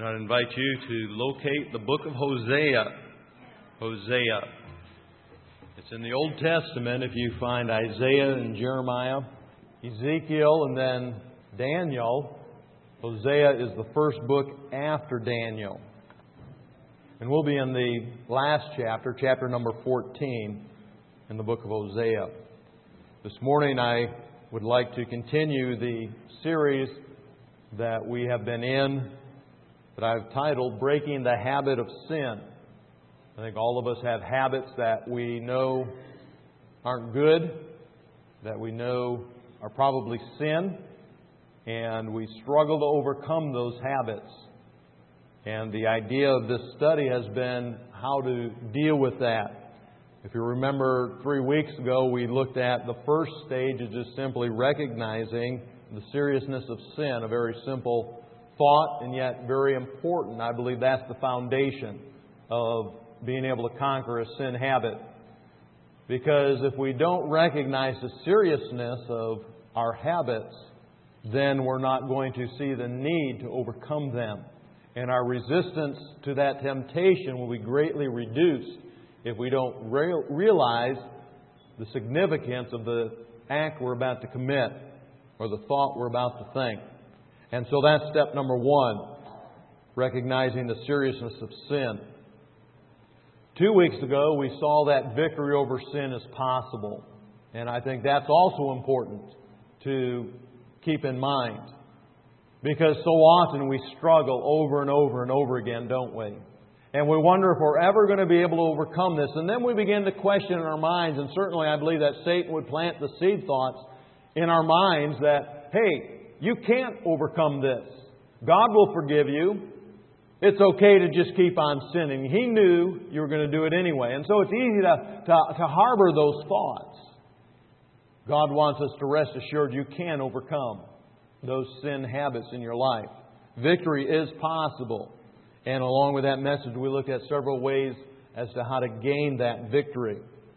And I invite you to locate the book of Hosea. Hosea. It's in the Old Testament. If you find Isaiah and Jeremiah, Ezekiel, and then Daniel, Hosea is the first book after Daniel. And we'll be in the last chapter, chapter number 14, in the book of Hosea. This morning I would like to continue the series that we have been in, that I've titled Breaking the Habit of Sin. I think all of us have habits that we know aren't good, that we know are probably sin, and we struggle to overcome those habits. And the idea of this study has been how to deal with that. If you remember 3 weeks ago, we looked at the first stage of just simply recognizing the seriousness of sin, a very simple thought and yet very important. I believe that's the foundation of being able to conquer a sin habit. Because if we don't recognize the seriousness of our habits, then we're not going to see the need to overcome them. And our resistance to that temptation will be greatly reduced if we don't realize the significance of the act we're about to commit or the thought we're about to think. And so that's step number one, recognizing the seriousness of sin. 2 weeks ago, we saw that victory over sin is possible. And I think that's also important to keep in mind. Because so often we struggle over and over and over again, don't we? And we wonder if we're ever going to be able to overcome this. And then we begin to question in our minds, and certainly I believe that Satan would plant the seed thoughts in our minds that, hey, you can't overcome this. God will forgive you. It's okay to just keep on sinning. He knew you were going to do it anyway. And so it's easy to harbor those thoughts. God wants us to rest assured you can overcome those sin habits in your life. Victory is possible. And along with that message, we looked at several ways as to how to gain that victory.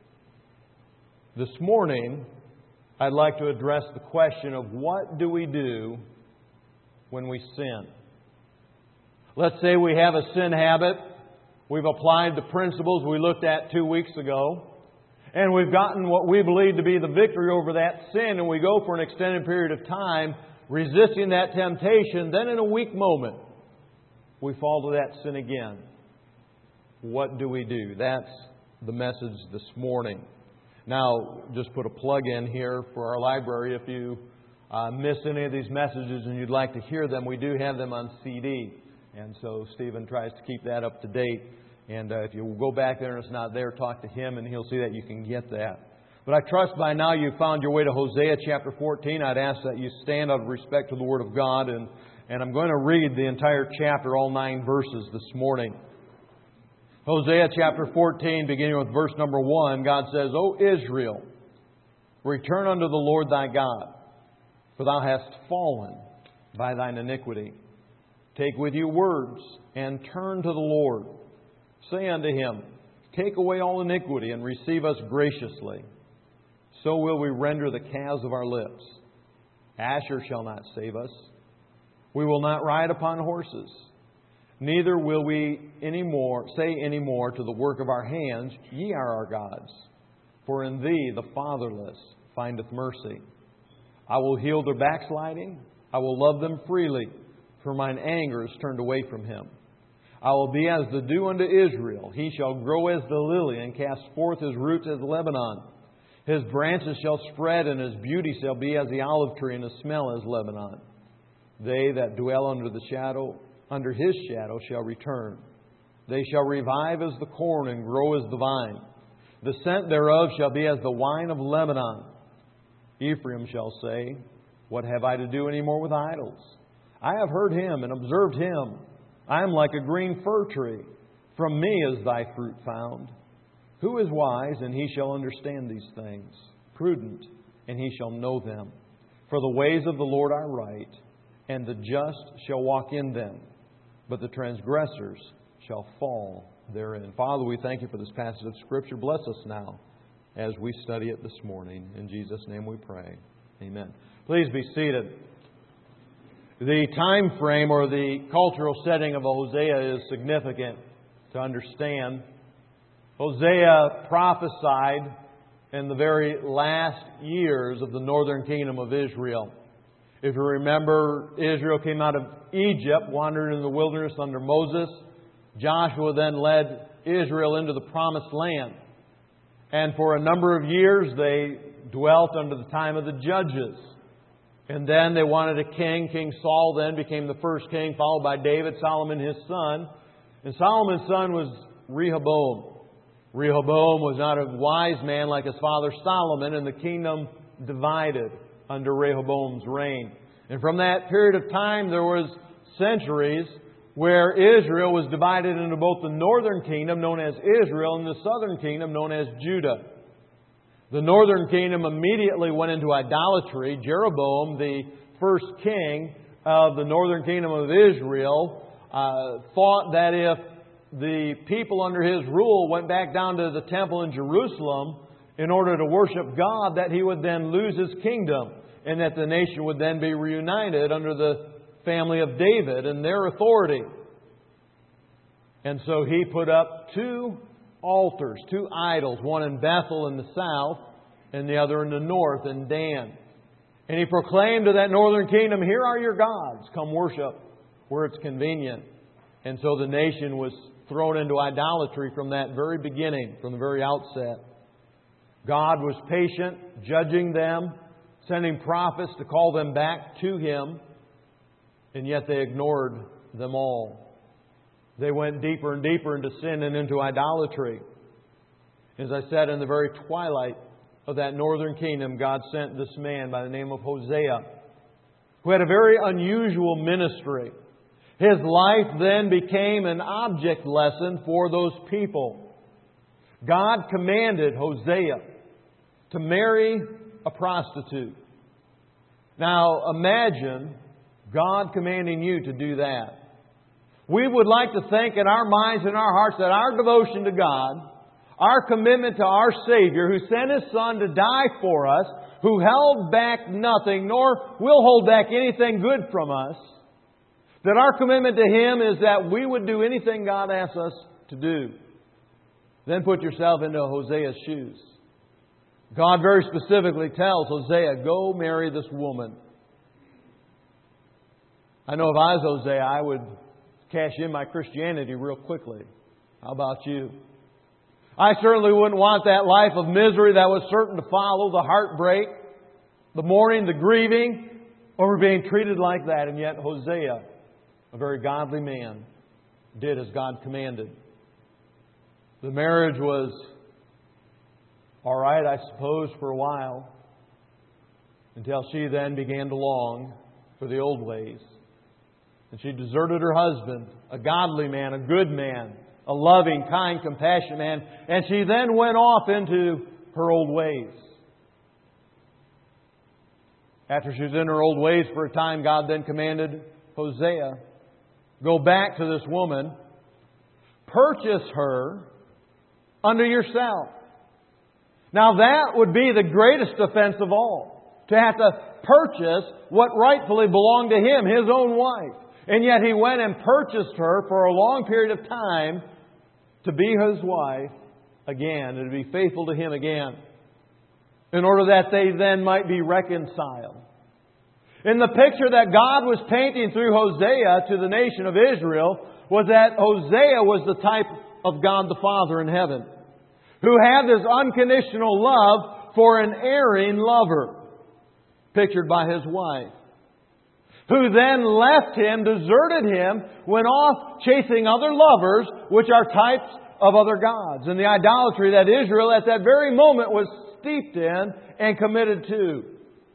This morning, I'd like to address the question of what do we do when we sin? Let's say we have a sin habit. We've applied the principles we looked at 2 weeks ago. And we've gotten what we believe to be the victory over that sin. And we go for an extended period of time resisting that temptation. Then in a weak moment, we fall to that sin again. What do we do? That's the message this morning. Now, just put a plug in here for our library. If you miss any of these messages and you'd like to hear them, we do have them on CD. And so Stephen tries to keep that up to date. And if you go back there and it's not there, talk to him and he'll see that you can get that. But I trust by now you've found your way to Hosea chapter 14. I'd ask that you stand out of respect to the Word of God. And I'm going to read the entire chapter, all 9 verses this morning. Hosea chapter 14, beginning with verse number 1, God says, O Israel, return unto the Lord thy God, for thou hast fallen by thine iniquity. Take with you words, and turn to the Lord. Say unto him, take away all iniquity, and receive us graciously. So will we render the calves of our lips. Asher shall not save us. We will not ride upon horses. Neither will we say any more to the work of our hands, Ye are our gods. For in thee the fatherless findeth mercy. I will heal their backsliding. I will love them freely, for mine anger is turned away from him. I will be as the dew unto Israel. He shall grow as the lily, and cast forth his roots as Lebanon. His branches shall spread, and his beauty shall be as the olive tree, and his smell as Lebanon. They that dwell under his shadow shall return. They shall revive as the corn and grow as the vine. The scent thereof shall be as the wine of Lebanon. Ephraim shall say, What have I to do any more with idols? I have heard him and observed him. I am like a green fir tree. From me is thy fruit found. Who is wise, and he shall understand these things? Prudent, and he shall know them. For the ways of the Lord are right, and the just shall walk in them, but the transgressors shall fall therein. Father, we thank you for this passage of Scripture. Bless us now as we study it this morning. In Jesus' name we pray. Amen. Please be seated. The time frame or the cultural setting of Hosea is significant to understand. Hosea prophesied in the very last years of the northern kingdom of Israel. If you remember, Israel came out of Egypt, wandered in the wilderness under Moses. Joshua then led Israel into the promised land. And for a number of years they dwelt under the time of the judges. And then they wanted a king. King Saul then became the first king, followed by David, Solomon his son. And Solomon's son was Rehoboam. Rehoboam was not a wise man like his father Solomon, and the kingdom divided under Rehoboam's reign. And from that period of time, there was centuries where Israel was divided into both the northern kingdom, known as Israel, and the southern kingdom, known as Judah. The northern kingdom immediately went into idolatry. Jeroboam, the first king of the northern kingdom of Israel, thought that if the people under his rule went back down to the temple in Jerusalem in order to worship God, that he would then lose his kingdom and that the nation would then be reunited under the family of David and their authority. And so he put up two altars, two idols, one in Bethel in the south and the other in the north in Dan. And he proclaimed to that northern kingdom, "Here are your gods, come worship where it's convenient." And so the nation was thrown into idolatry from that very beginning, from the very outset. God was patient, judging them, sending prophets to call them back to Him, and yet they ignored them all. They went deeper and deeper into sin and into idolatry. As I said, in the very twilight of that northern kingdom, God sent this man by the name of Hosea, who had a very unusual ministry. His life then became an object lesson for those people. God commanded Hosea to marry a prostitute. Now imagine God commanding you to do that. We would like to think in our minds and our hearts that our devotion to God, our commitment to our Savior who sent His Son to die for us, who held back nothing nor will hold back anything good from us, that our commitment to Him is that we would do anything God asks us to do. Then put yourself into Hosea's shoes. God very specifically tells Hosea, "Go marry this woman." I know if I was Hosea, I would cash in my Christianity real quickly. How about you? I certainly wouldn't want that life of misery that was certain to follow, the heartbreak, the mourning, the grieving, over being treated like that. And yet Hosea, a very godly man, did as God commanded. The marriage was all right, I suppose, for a while, until she then began to long for the old ways. And she deserted her husband, a godly man, a good man, a loving, kind, compassionate man, and she then went off into her old ways. After she was in her old ways for a time, God then commanded Hosea, "Go back to this woman, purchase her unto yourself." Now that would be the greatest offense of all, to have to purchase what rightfully belonged to him, his own wife. And yet he went and purchased her for a long period of time to be his wife again and to be faithful to him again, in order that they then might be reconciled. And the picture that God was painting through Hosea to the nation of Israel was that Hosea was the type of God the Father in heaven, who had this unconditional love for an erring lover, pictured by his wife, who then left him, deserted him, went off chasing other lovers, which are types of other gods, and the idolatry that Israel at that very moment was steeped in and committed to.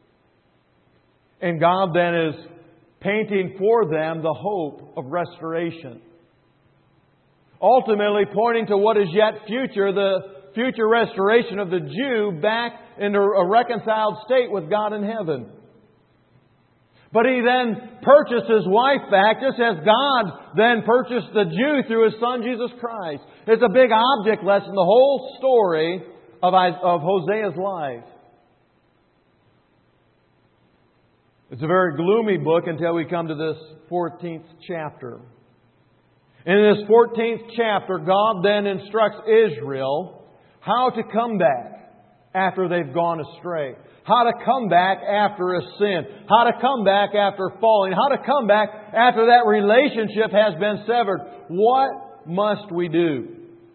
And God then is painting for them the hope of restoration, ultimately pointing to what is yet future, the future restoration of the Jew back into a reconciled state with God in heaven. But He then purchased His wife back, just as God then purchased the Jew through His Son Jesus Christ. It's a big object lesson, the whole story of Hosea's life. It's a very gloomy book until we come to this 14th chapter. And in this 14th chapter, God then instructs Israel how to come back after they've gone astray. How to come back after a sin. How to come back after falling. How to come back after that relationship has been severed. What must we do?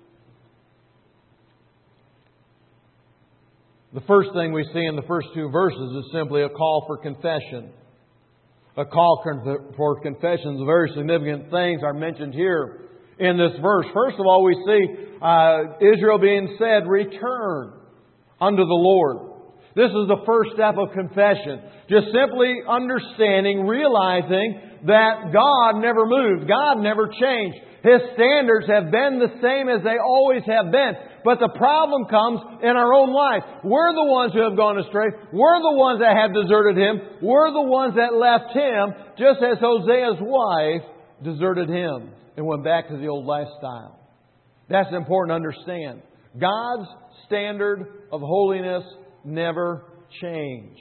The first thing we see in the first two verses is simply a call for confession. A call for confession. The very significant things are mentioned here in this verse. First of all, we see Israel being said, return unto the Lord. This is the first step of confession. Just simply understanding, realizing that God never moved. God never changed. His standards have been the same as they always have been. But the problem comes in our own life. We're the ones who have gone astray. We're the ones that have deserted Him. We're the ones that left Him, just as Hosea's wife deserted him and went back to the old lifestyle. That's important to understand. God's standard of holiness never change.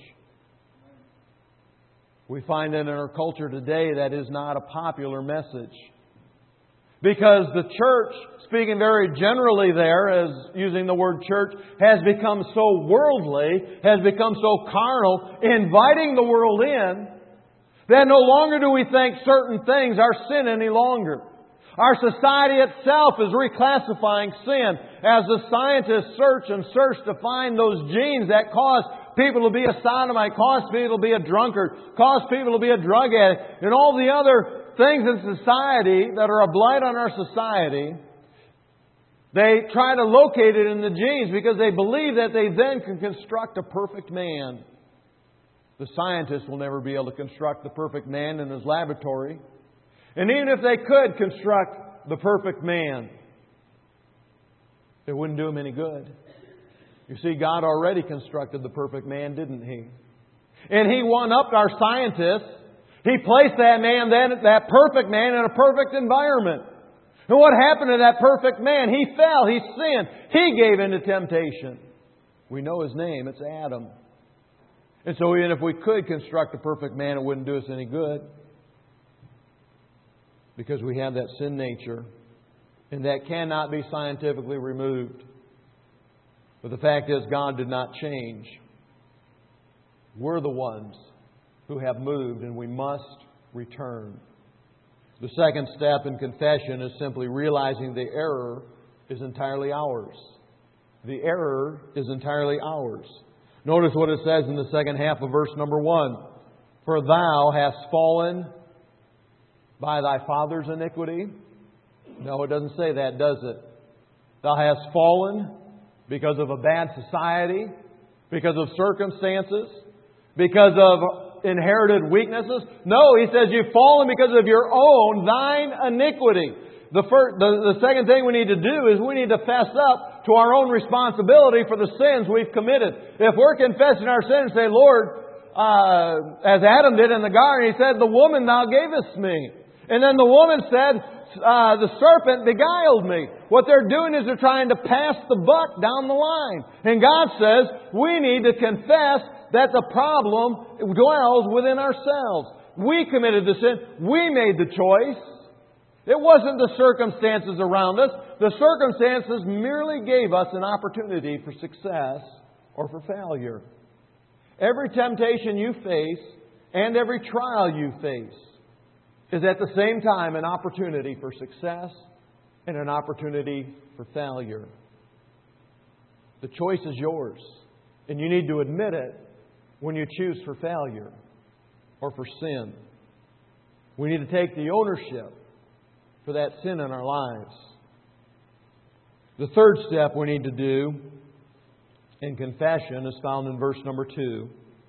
We find that in our culture today that is not a popular message. Because the church, speaking very generally there, as using the word church, has become so worldly, has become so carnal, inviting the world in, that no longer do we think certain things are sin any longer. Our society itself is reclassifying sin as the scientists search and search to find those genes that cause people to be a sodomite, cause people to be a drunkard, cause people to be a drug addict, and all the other things in society that are a blight on our society. They try to locate it in the genes because they believe that they then can construct a perfect man. The scientists will never be able to construct the perfect man in his laboratory. And even if they could construct the perfect man, it wouldn't do him any good. You see, God already constructed the perfect man, didn't He? And He one-upped our scientists. He placed that man, that perfect man, in a perfect environment. And what happened to that perfect man? He fell. He sinned. He gave in to temptation. We know his name. It's Adam. And so even if we could construct a perfect man, it wouldn't do us any good. Because we have that sin nature. And that cannot be scientifically removed. But the fact is, God did not change. We're the ones who have moved, and we must return. The second step in confession is simply realizing the error is entirely ours. The error is entirely ours. Notice what it says in the second half of verse number 1. For thou hast fallen by thy father's iniquity. No, it doesn't say that, does it? Thou hast fallen because of a bad society, because of circumstances, because of inherited weaknesses. No, he says you've fallen because of your own, thine iniquity. The second thing we need to do is we need to fess up to our own responsibility for the sins we've committed. If we're confessing our sins, say, Lord, as Adam did in the garden, he said, the woman thou gavest me. And then the woman said, the serpent beguiled me. What they're doing is they're trying to pass the buck down the line. And God says we need to confess that the problem dwells within ourselves. We committed the sin. We made the choice. It wasn't the circumstances around us. The circumstances merely gave us an opportunity for success or for failure. Every temptation you face and every trial you face is at the same time an opportunity for success and an opportunity for failure. The choice is yours. And you need to admit it when you choose for failure or for sin. We need to take the ownership for that sin in our lives. The third step we need to do in confession is found in verse number 2.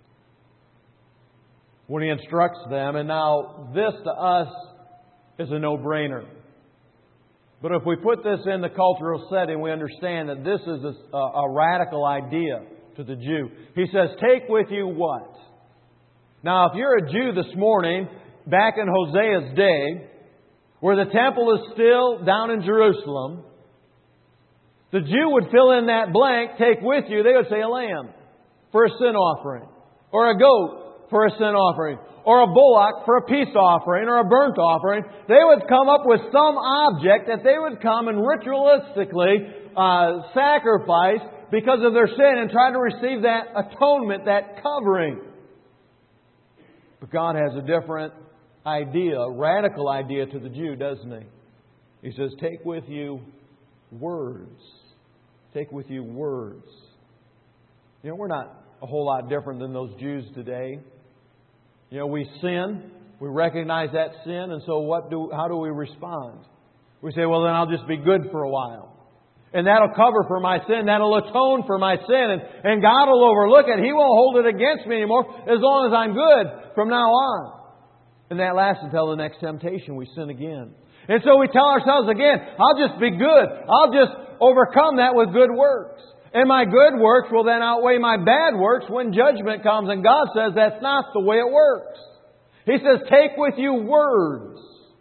When He instructs them, and now this to us is a no-brainer. But if we put this in the cultural setting, we understand that this is a radical idea to the Jew. He says, take with you what? Now, if you're a Jew this morning, back in Hosea's day, where the temple is still down in Jerusalem, the Jew would fill in that blank, take with you, they would say a lamb for a sin offering, or a goat for a sin offering, or a bullock for a peace offering, or a burnt offering. They would come up with some object that they would come and ritualistically sacrifice because of their sin and try to receive that atonement, that covering. But God has a different idea, a radical idea to the Jew, doesn't He? He says, take with you words. Take with you words. You know, we're not a whole lot different than those Jews today. You know, we sin. We recognize that sin. And so how do we respond? We say, well, then I'll just be good for a while. And that'll cover for my sin. That'll atone for my sin. And God will overlook it. He won't hold it against me anymore as long as I'm good from now on. And that lasts until the next temptation. We sin again. And so we tell ourselves again, I'll just be good. I'll just overcome that with good works. And my good works will then outweigh my bad works when judgment comes. And God says that's not the way it works. He says, take with you words.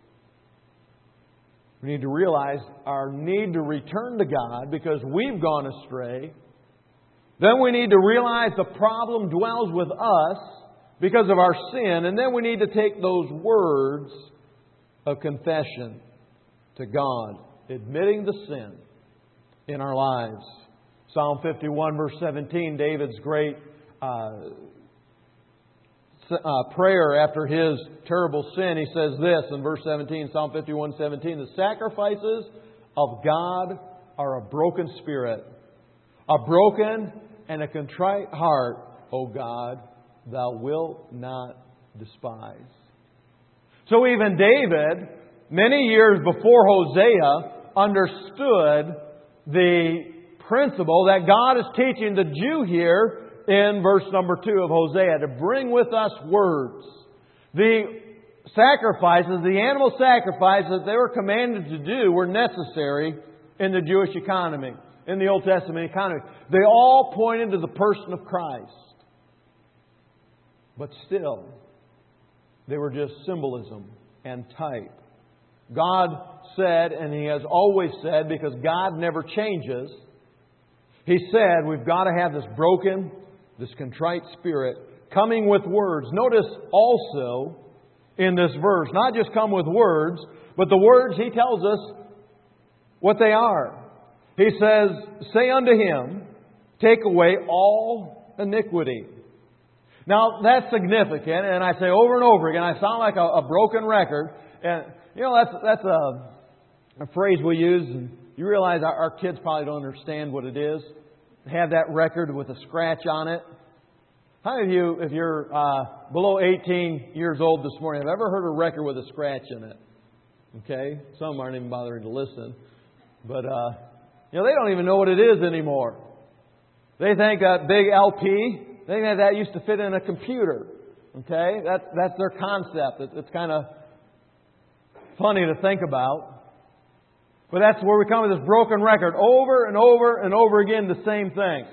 We need to realize our need to return to God because we've gone astray. Then we need to realize the problem dwells with us because of our sin. And then we need to take those words of confession to God, admitting the sin in our lives. Psalm 51 verse 17, David's great prayer after his terrible sin. He says this in verse 17, Psalm 51:17, the sacrifices of God are a broken spirit, a broken and a contrite heart, O God, Thou wilt not despise. So even David, many years before Hosea, understood the principle that God is teaching the Jew here in verse number 2 of Hosea, to bring with us words. The sacrifices, the animal sacrifices that they were commanded to do were necessary in the Jewish economy, in the Old Testament economy. They all pointed to the person of Christ. But still, they were just symbolism and type. God said, and He has always said, because God never changes, He said we've got to have this broken, this contrite spirit coming with words. Notice also in this verse, not just come with words, but the words He tells us what they are. He says, say unto him, take away all iniquity. Now, that's significant, and I say over and over again, I sound like a broken record. And, you know, that's a phrase we use, and you realize our kids probably don't understand what it is. Have that record with a scratch on it. How many of you, if you're below 18 years old this morning, have ever heard a record with a scratch in it? Okay? Some aren't even bothering to listen. But, you know, they don't even know what it is anymore. They think that big LP, they think that used to fit in a computer. Okay? That's their concept. It's kind of funny to think about. But that's where we come with this broken record. Over and over and over again, the same thing.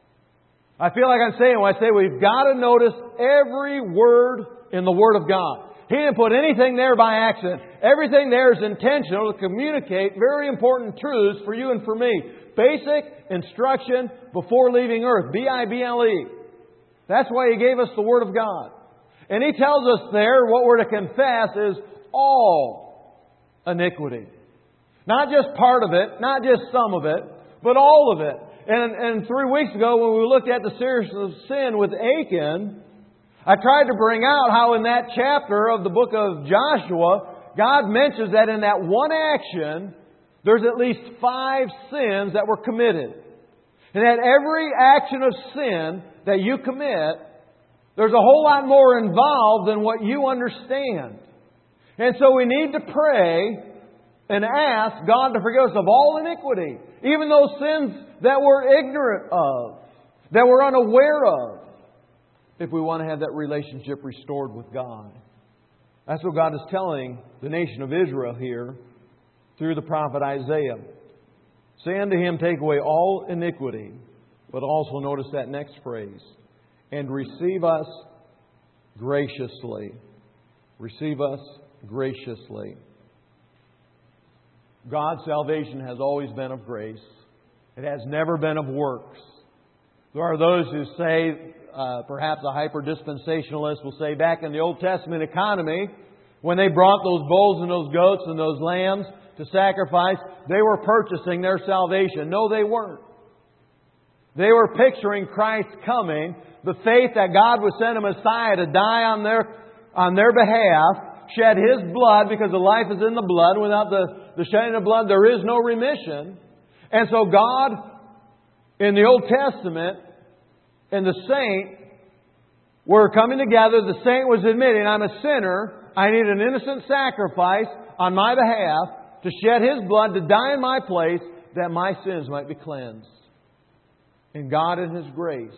I feel like I'm saying when I say we've got to notice every word in the Word of God. He didn't put anything there by accident. Everything there is intentional to communicate very important truths for you and for me. Basic instruction before leaving earth. B-I-B-L-E. That's why He gave us the Word of God. And He tells us there what we're to confess is all iniquity. Not just part of it, not just some of it, but all of it. And 3 weeks ago when we looked at the seriousness of sin with Achan, I tried to bring out how in that chapter of the book of Joshua, God mentions that in that one action, there's at least 5 sins that were committed. And that every action of sin that you commit, there's a whole lot more involved than what you understand. And so we need to pray and ask God to forgive us of all iniquity. Even those sins that we're ignorant of, that we're unaware of, if we want to have that relationship restored with God. That's what God is telling the nation of Israel here through the prophet Isaiah. Say unto him, take away all iniquity. But also notice that next phrase. And receive us graciously. Receive us graciously. God's salvation has always been of grace. It has never been of works. There are those who say perhaps a hyper-dispensationalist will say, back in the Old Testament economy, when they brought those bulls and those goats and those lambs to sacrifice, they were purchasing their salvation. No, they weren't. They were picturing Christ's coming, the faith that God would send a Messiah to die on their behalf, shed His blood, because the life is in the blood. Without the shedding of blood, there is no remission. And so God, in the Old Testament, and the saint were coming together. The saint was admitting, I'm a sinner. I need an innocent sacrifice on my behalf to shed His blood, to die in my place, that my sins might be cleansed. And God in His grace,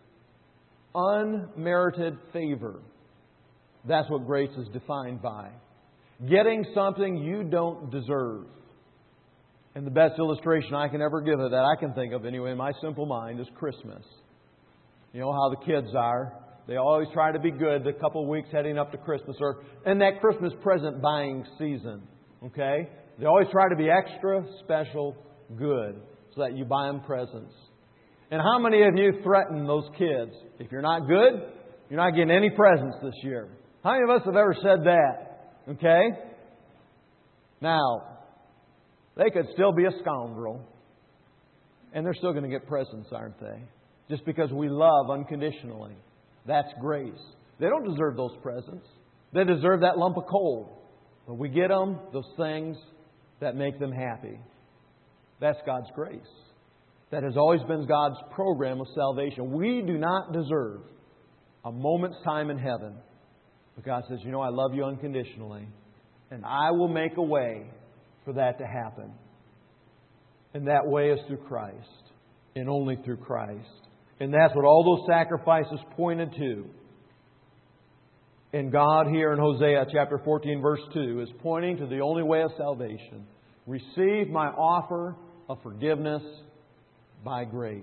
unmerited favor. That's what grace is defined by. Getting something you don't deserve. And the best illustration I can ever give of that, I can think of anyway in my simple mind, is Christmas. You know how the kids are. They always try to be good the couple of weeks heading up to Christmas, or in that Christmas present buying season. Okay? They always try to be extra special good so that you buy them presents. And how many of you threaten those kids? If you're not good, you're not getting any presents this year. How many of us have ever said that? Okay? Now, they could still be a scoundrel. And they're still going to get presents, aren't they? Just because we love unconditionally. That's grace. They don't deserve those presents. They deserve that lump of coal. But we get them those things that make them happy. That's God's grace. That has always been God's program of salvation. We do not deserve a moment's time in heaven. But God says, you know, I love you unconditionally. And I will make a way for that to happen. And that way is through Christ. And only through Christ. And that's what all those sacrifices pointed to. And God here in Hosea chapter 14 verse 2 is pointing to the only way of salvation. Receive my offer of forgiveness by grace.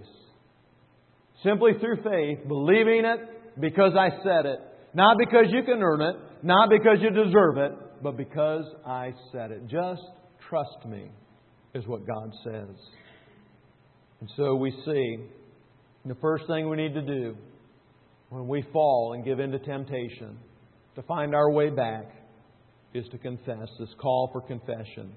Simply through faith, believing it because I said it. Not because you can earn it, not because you deserve it, but because I said it. Just trust me, is what God says. And so we see the first thing we need to do when we fall and give in to temptation to find our way back is to confess, this call for confession.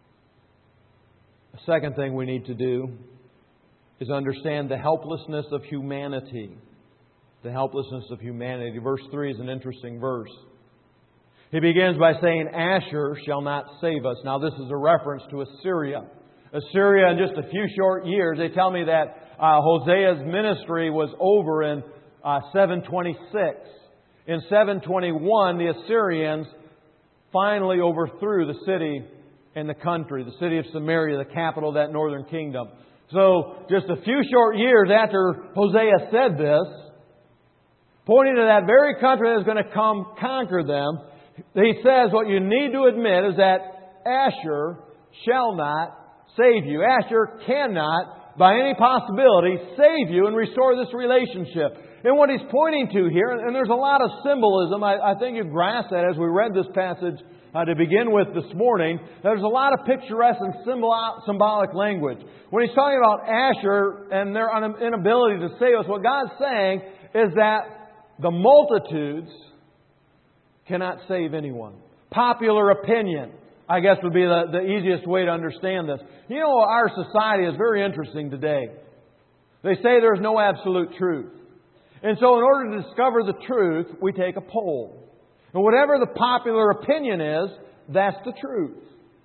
The second thing we need to do is understand the helplessness of humanity. The helplessness of humanity. Verse 3 is an interesting verse. He begins by saying, Asher shall not save us. Now this is a reference to Assyria. Assyria in just a few short years, they tell me that Hosea's ministry was over in 726. In 721, the Assyrians finally overthrew the city and the country, the city of Samaria, the capital of that northern kingdom. So, just a few short years after Hosea said this, pointing to that very country that is going to come conquer them, he says what you need to admit is that Asher shall not save you. Asher cannot, by any possibility, save you and restore this relationship. And what he's pointing to here, and there's a lot of symbolism, I think you grasped that as we read this passage to begin with this morning. There's a lot of picturesque and symbolic language. When he's talking about Asher and their inability to save us, what God's saying is that the multitudes cannot save anyone. Popular opinion, I guess, would be the easiest way to understand this. You know, our society is very interesting today. They say there's no absolute truth. And so in order to discover the truth, we take a poll. And whatever the popular opinion is, that's the truth.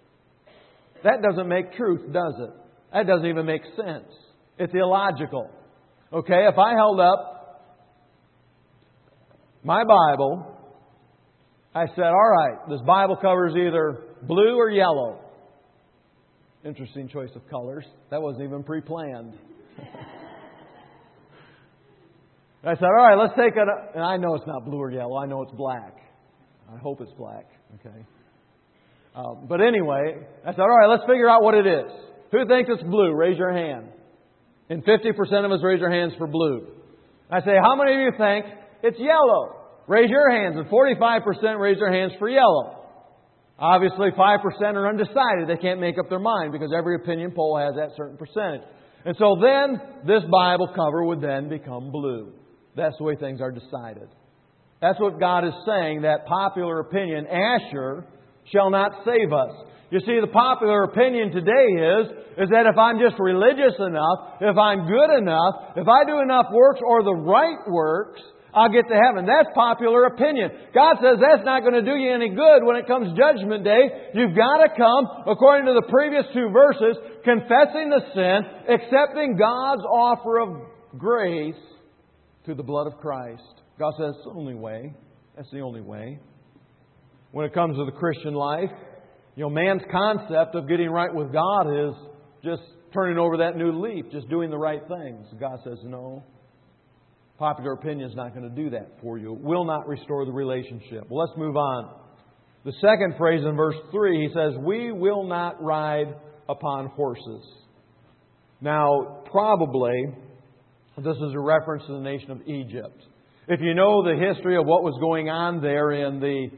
That doesn't make truth, does it? That doesn't even make sense. It's illogical. Okay, if I held up my Bible, I said, all right, this Bible cover is either blue or yellow. Interesting choice of colors. That wasn't even pre-planned. I said, all right, let's take it. And I know it's not blue or yellow. I know it's black. I hope it's black. Okay. But anyway, I said, all right, let's figure out what it is. Who thinks it's blue? Raise your hand. And 50% of us raise your hands for blue. I say, how many of you think it's yellow? Raise your hands. And 45% raise their hands for yellow. Obviously, 5% are undecided. They can't make up their mind because every opinion poll has that certain percentage. And so then, this Bible cover would then become blue. that's the way things are decided. That's what God is saying, that popular opinion, Asher, shall not save us. You see, the popular opinion today is that if I'm just religious enough, if I'm good enough, if I do enough works or the right works, I'll get to heaven. That's popular opinion. God says that's not going to do you any good when it comes Judgment Day. You've got to come, according to the previous 2 verses, confessing the sin, accepting God's offer of grace through the blood of Christ. God says it's the only way. That's the only way. When it comes to the Christian life, man's concept of getting right with God is just turning over that new leaf, just doing the right things. God says, no. Popular opinion is not going to do that for you. It will not restore the relationship. Well, let's move on. The second phrase in verse 3, he says, we will not ride upon horses. Now, probably, this is a reference to the nation of Egypt. If you know the history of what was going on there in the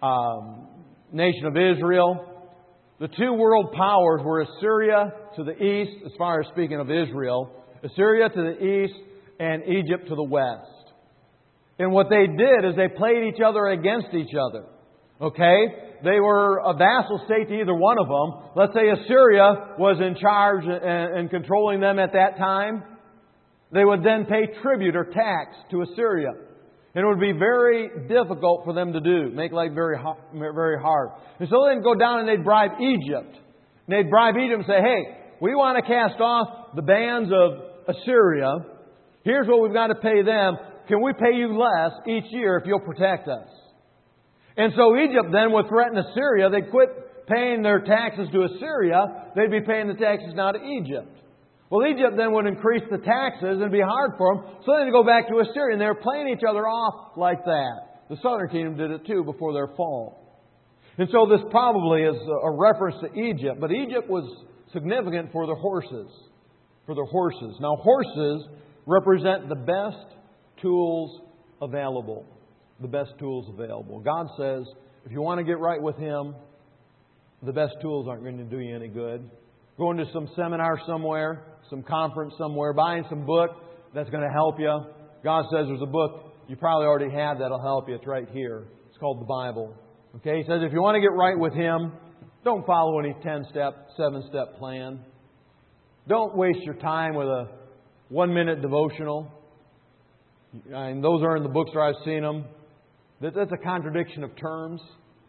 nation of Israel, the 2 world powers were Assyria to the east, as far as speaking of Israel, Assyria to the east, and Egypt to the west. And what they did is they played each other against each other. Okay? They were a vassal state to either one of them. Let's say Assyria was in charge and controlling them at that time. They would then pay tribute or tax to Assyria. And it would be very difficult for them to do. Make life very hard. And so they'd go down and they'd bribe Egypt. And they'd bribe Egypt and say, hey, we want to cast off the bands of Assyria. Here's what we've got to pay them. Can we pay you less each year if you'll protect us? And so Egypt then would threaten Assyria. They'd quit paying their taxes to Assyria. They'd be paying the taxes now to Egypt. Well, Egypt then would increase the taxes and it'd be hard for them. So then they go back to Assyria and they're playing each other off like that. The southern kingdom did it too before their fall. And so this probably is a reference to Egypt. But Egypt was significant for their horses. For their horses. Now, horses represent the best tools available. The best tools available. God says, if you want to get right with Him, the best tools aren't going to do you any good. Going to some seminar somewhere, some conference somewhere, buying some book that's going to help you. God says there's a book you probably already have that'll help you. It's right here. It's called the Bible. Okay? He says if you want to get right with Him, don't follow any 10-step, 7-step plan. Don't waste your time with a 1-minute devotional. And those are in the books where I've seen them. That's a contradiction of terms.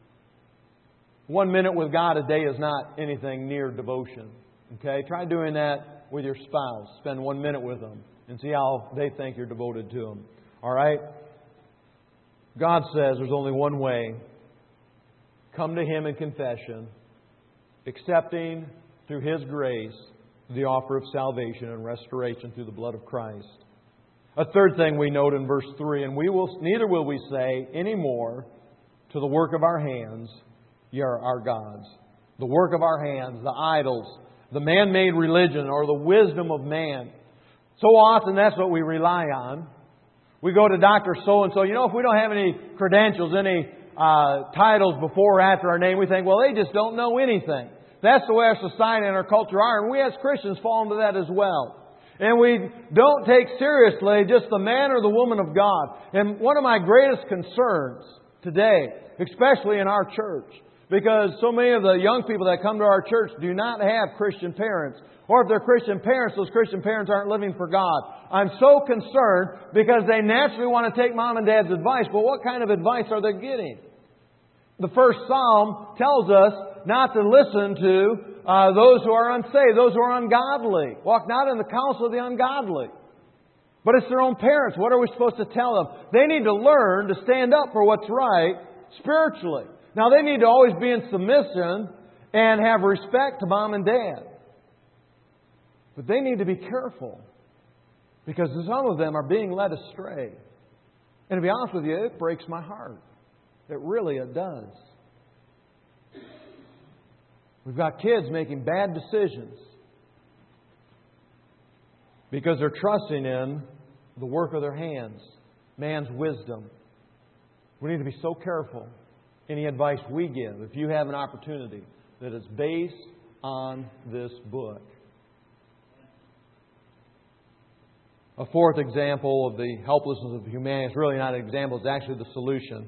1 minute with God a day is not anything near devotion. Okay? Try doing that with your spouse. Spend 1 minute with them and see how they think you're devoted to them. All right? God says there's only one way. Come to Him in confession, accepting through His grace the offer of salvation and restoration through the blood of Christ. A third thing we note in verse 3, and neither will we say anymore to the work of our hands, ye are our gods. The work of our hands, the idols, the man-made religion, or the wisdom of man. So often that's what we rely on. We go to Dr. So-and-so. If we don't have any credentials, any titles before or after our name, we think, well, they just don't know anything. That's the way our society and our culture are. And we as Christians fall into that as well. And we don't take seriously just the man or the woman of God. And one of my greatest concerns today, especially in our church, because so many of the young people that come to our church do not have Christian parents. Or if they're Christian parents, those Christian parents aren't living for God. I'm so concerned because they naturally want to take mom and dad's advice. But what kind of advice are they getting? The first Psalm tells us not to listen to those who are unsaved, those who are ungodly. Walk not in the counsel of the ungodly. But it's their own parents. What are we supposed to tell them? They need to learn to stand up for what's right spiritually. Now, they need to always be in submission and have respect to mom and dad. But they need to be careful because some of them are being led astray. And to be honest with you, it breaks my heart. It does. We've got kids making bad decisions because they're trusting in the work of their hands, man's wisdom. We need to be so careful. Any advice we give, if you have an opportunity, that is based on this book. A fourth example of the helplessness of humanity is really not an example, it's actually the solution.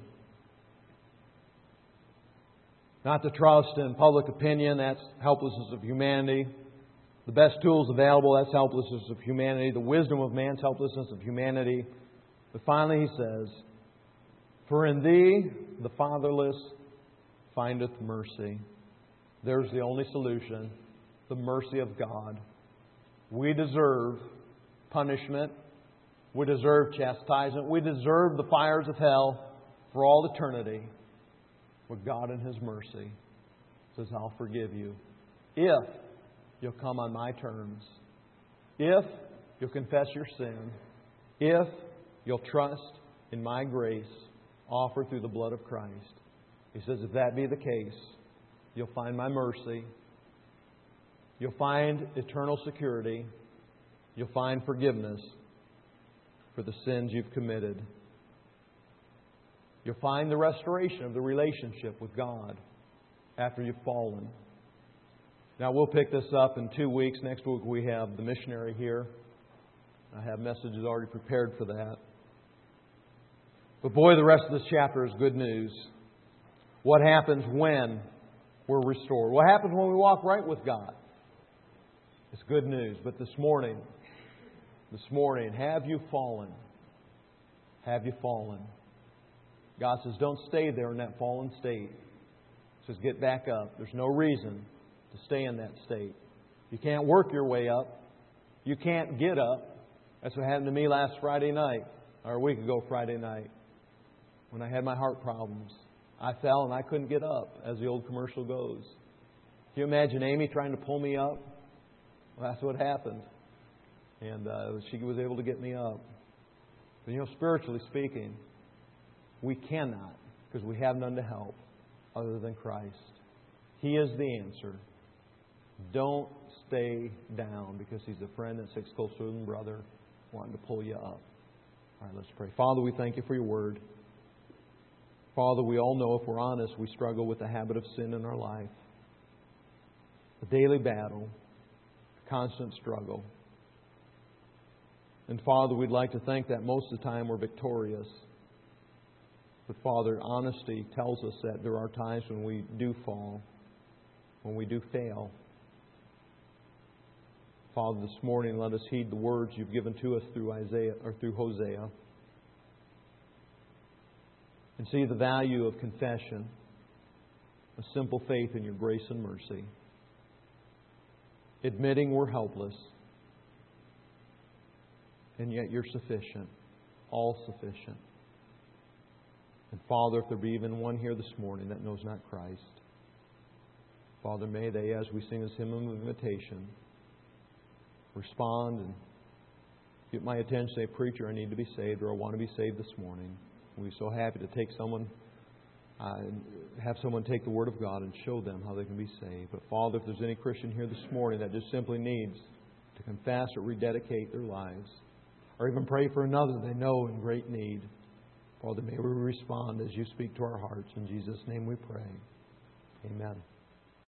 Not to trust in public opinion, that's helplessness of humanity. The best tools available, that's helplessness of humanity. The wisdom of man's helplessness of humanity. But finally he says, "For in Thee the fatherless findeth mercy." There's the only solution, the mercy of God. We deserve punishment. We deserve chastisement. We deserve the fires of hell for all eternity. But God in His mercy says, "I'll forgive you if you'll come on my terms. If you'll confess your sin. If you'll trust in my grace offered through the blood of Christ." He says, if that be the case, you'll find my mercy. You'll find eternal security. You'll find forgiveness for the sins you've committed. You'll find the restoration of the relationship with God after you've fallen. Now, we'll pick this up in 2 weeks. Next week we have the missionary here. I have messages already prepared for that. But boy, the rest of this chapter is good news. What happens when we're restored? What happens when we walk right with God? It's good news. But this morning, have you fallen? Have you fallen? God says, don't stay there in that fallen state. He says, get back up. There's no reason to stay in that state. You can't work your way up. You can't get up. That's what happened to me last Friday night, or a week ago Friday night, when I had my heart problems. I fell and I couldn't get up, as the old commercial goes. Can you imagine Amy trying to pull me up? Well, that's what happened. And she was able to get me up. But spiritually speaking, we cannot, because we have none to help other than Christ. He is the answer. Don't stay down, because He's a friend that sticks closer than brother, wanting to pull you up. All right, let's pray. Father, we thank You for Your Word. Father, we all know, if we're honest, we struggle with the habit of sin in our life. A daily battle, a constant struggle. And Father, we'd like to think that most of the time we're victorious. But Father, honesty tells us that there are times when we do fall, when we do fail. Father, this morning let us heed the words You've given to us through Hosea. And see the value of confession, a simple faith in Your grace and mercy. Admitting we're helpless, and yet You're sufficient, all sufficient. And Father, if there be even one here this morning that knows not Christ, Father, may they, as we sing this hymn of invitation, respond and get my attention, say, "Preacher, I need to be saved," or "I want to be saved this morning." We're so happy to take have someone take the Word of God and show them how they can be saved. But Father, if there's any Christian here this morning that just simply needs to confess or rededicate their lives, or even pray for another they know in great need, Father, may we respond as You speak to our hearts. In Jesus' name we pray. Amen.